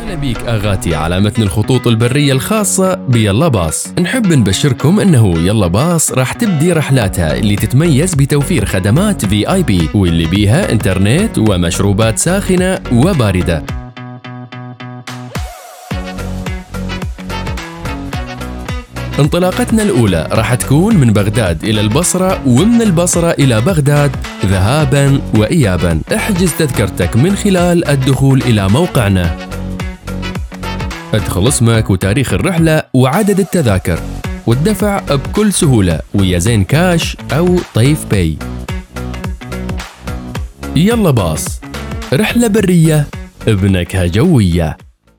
هلا بيك آغاتي على متن الخطوط البرية الخاصة بيلا باص. نحب نبشركم أنه يلا باص راح تبدي رحلاتها اللي تتميز بتوفير خدمات VIP واللي بيها إنترنت ومشروبات ساخنة وباردة. انطلاقتنا الأولى راح تكون من بغداد إلى البصرة ومن البصرة إلى بغداد ذهاباً وإياباً. احجز تذكرتك من خلال الدخول إلى موقعنا. ادخل اسمك وتاريخ الرحلة وعدد التذاكر والدفع بكل سهولة ويا زين كاش أو طيف باي. يلا باص، رحلة برية بنكهة جوية.